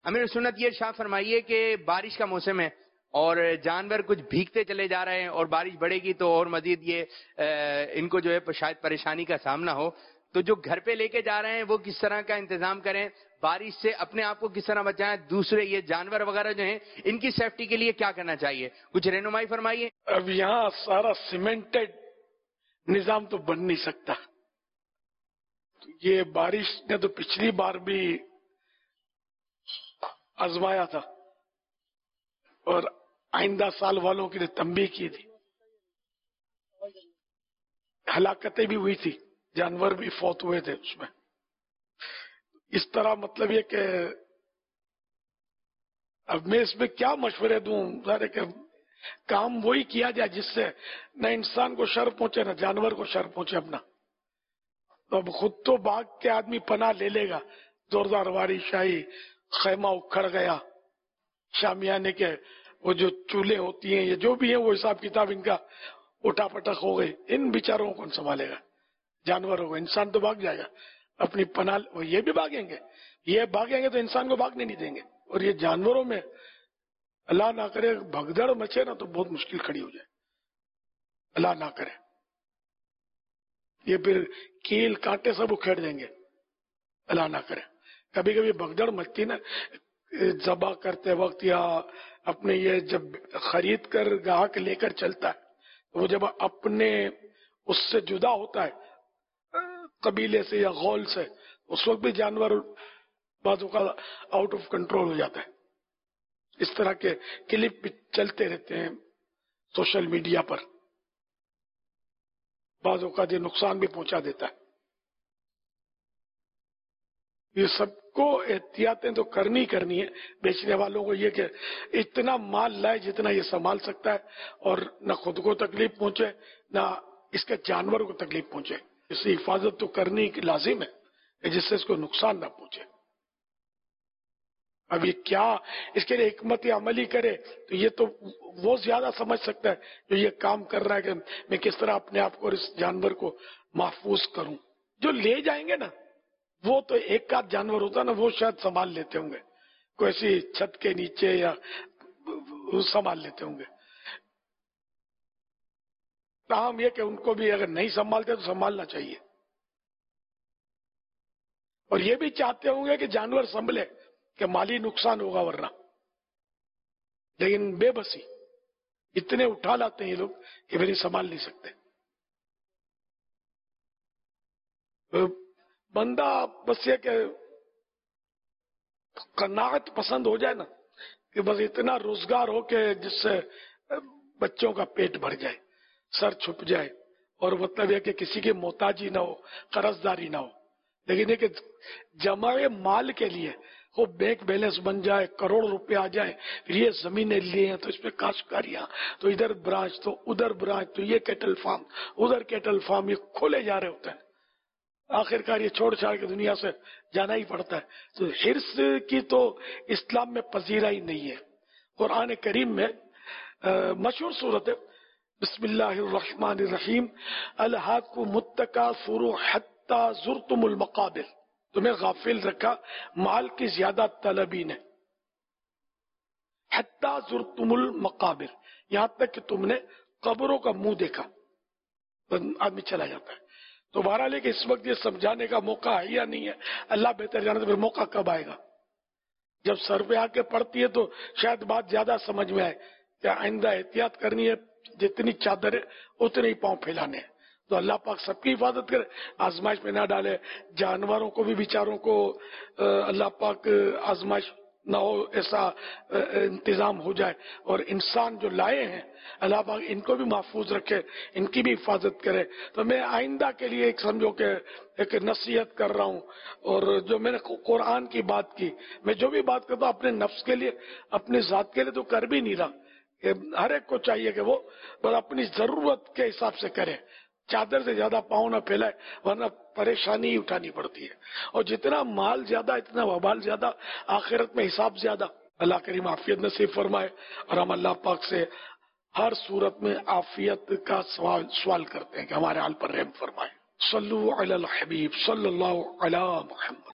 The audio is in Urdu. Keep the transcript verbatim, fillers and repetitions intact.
امیر سنت یہ ارشاد فرمائیے کہ بارش کا موسم ہے اور جانور کچھ بھیگتے چلے جا رہے ہیں اور بارش بڑھے گی تو اور مزید یہ ان کو جو ہے شاید پریشانی کا سامنا ہو، تو جو گھر پہ لے کے جا رہے ہیں وہ کس طرح کا انتظام کریں، بارش سے اپنے آپ کو کس طرح بچائیں، دوسرے یہ جانور وغیرہ جو ہیں ان کی سیفٹی کے لیے کیا کرنا چاہیے، کچھ رہنمائی فرمائیے۔ اب یہاں سارا سیمنٹڈ نظام تو بن نہیں سکتا۔ یہ بارش نے تو پچھلی بار بھی آزمایا تھا اور آئندہ سال والوں کے لیے تنبیہ کی تھی، ہلاکتیں بھی ہوئی تھی، جانور بھی فوت ہوئے تھے اس میں۔ اس طرح مطلب یہ کہ اب میں اس میں کیا مشورے دوں، سارے کہ کام وہی کیا جائے جس سے نہ انسان کو شر پہنچے نہ جانور کو شر پہنچے اپنا۔ تو اب خود تو باغ کے آدمی پناہ لے لے گا، زوردار بارش آئی، خیمہ اکھڑ گیا، شامیانے کے وہ جو چولہے ہوتی ہیں یا جو بھی ہیں وہ حساب کتاب ان کا اٹھا پٹک ہو گئے، ان بیچاروں کو کون سنبھالے گا؟ جانوروں کو۔ انسان تو بھاگ جائے گا اپنی پناہ، یہ بھی بھاگیں گے، یہ بھاگیں گے تو انسان کو بھاگنے نہیں دیں گے۔ اور یہ جانوروں میں اللہ نہ کرے بھگدڑ مچے نا تو بہت مشکل کھڑی ہو جائے، اللہ نہ کرے، یہ پھر کیل کانٹے سب اکھیڑ دیں گے، اللہ نہ کرے۔ کبھی کبھی بھگدڑ مچتی نا ذبح کرتے وقت یا اپنے یہ جب خرید کر گاہک لے کر چلتا ہے، وہ جب اپنے اس سے جدا ہوتا ہے قبیلے سے یا غول سے، اس وقت بھی جانور بعض اوقات آؤٹ آف کنٹرول ہو جاتا ہے۔ اس طرح کے کلپ بھی چلتے رہتے ہیں سوشل میڈیا پر، بعض اوقات یہ نقصان بھی پہنچا دیتا ہے۔ یہ سب کو احتیاطیں تو کرنی کرنی ہے، بیچنے والوں کو یہ کہ اتنا مال لائے جتنا یہ سنبھال سکتا ہے اور نہ خود کو تکلیف پہنچے نہ اس کے جانور کو تکلیف پہنچے۔ اس کی حفاظت تو کرنی لازم ہے جس سے اس کو نقصان نہ پہنچے۔ اب یہ کیا اس کے لیے حکمت عملی کرے تو یہ تو وہ زیادہ سمجھ سکتا ہے جو یہ کام کر رہا ہے کہ میں کس طرح اپنے آپ کو اور اس جانور کو محفوظ کروں۔ جو لے جائیں گے نا وہ تو ایک آدھ جانور ہوتا نا وہ شاید سنبھال لیتے ہوں گے، کوئی ایسی چھت کے نیچے یا سنبھال لیتے ہوں گے۔ تاہم یہ کہ ان کو بھی اگر نہیں سنبھالتے تو سنبھالنا چاہیے، اور یہ بھی چاہتے ہوں گے کہ جانور سنبھلے کہ مالی نقصان ہوگا ورنہ، لیکن بے بسی اتنے اٹھا لاتے ہیں یہ لوگ کہ پھر سنبھال نہیں سکتے۔ بندہ بس یہ کہ قناعت پسند ہو جائے نا کہ بس اتنا روزگار ہو کہ جس سے بچوں کا پیٹ بھر جائے، سر چھپ جائے، اور مطلب یہ کہ کسی کی محتاجی نہ ہو، قرض داری نہ ہو۔ لیکن یہ کہ جمع مال کے لیے وہ بینک بیلنس بن جائے، کروڑ روپے آ جائے، پھر یہ زمینیں لیے ہیں تو اس پہ کاشتکاریاں، تو ادھر برانچ تو ادھر برانچ، تو یہ کیٹل فارم ادھر کیٹل فارم، یہ کھولے جا رہے ہوتے ہیں، آخر کار یہ چھوڑ چھاڑ کے دنیا سے جانا ہی پڑتا ہے۔ تو حرص کی تو اسلام میں پذیرائی نہیں ہے۔ قرآن کریم میں مشہور صورت ہے بسم اللہ الرحمن الرحیم، الہاکم التکاثر حتی زرتم المقابر، تمہیں غافل رکھا مال کی زیادہ طلبی نے، حتی زرتم المقابر، یہاں تک کہ تم نے قبروں کا منہ دیکھا، آدمی چلا جاتا ہے۔ تو بہرحال ہے کہ اس وقت یہ سمجھانے کا موقع ہے یا نہیں ہے، اللہ بہتر جانے، تو پھر موقع کب آئے گا؟ جب سر پہ آ کے پڑتی ہے تو شاید بات زیادہ سمجھ میں آئے کہ آئندہ احتیاط کرنی ہے، جتنی چادر ہے اتنے ہی پاؤں پھیلانے ہیں۔ تو اللہ پاک سب کی حفاظت کرے، آزمائش میں نہ ڈالے، جانوروں کو بھی بیچاروں کو اللہ پاک آزمائش نہ ہو ایسا انتظام ہو جائے، اور انسان جو لائے ہیں اللہ پاک ان کو بھی محفوظ رکھے، ان کی بھی حفاظت کرے۔ تو میں آئندہ کے لیے ایک سمجھو کہ ایک نصیحت کر رہا ہوں، اور جو میں نے قرآن کی بات کی، میں جو بھی بات کرتا ہوں اپنے نفس کے لیے، اپنی ذات کے لیے تو کر بھی نہیں رہا، کہ ہر ایک کو چاہیے کہ وہ بس اپنی ضرورت کے حساب سے کرے، چادر سے زیادہ پاؤں نہ پھیلائے ورنہ پریشانی ہی اٹھانی پڑتی ہے، اور جتنا مال زیادہ اتنا وبال زیادہ، آخرت میں حساب زیادہ۔ اللہ کریم عافیت نصیب فرمائے، اور ہم اللہ پاک سے ہر صورت میں عافیت کا سوال سوال کرتے ہیں کہ ہمارے حال پر رحم فرمائے۔ صلو علی الحبیب صلی اللہ علی محمد۔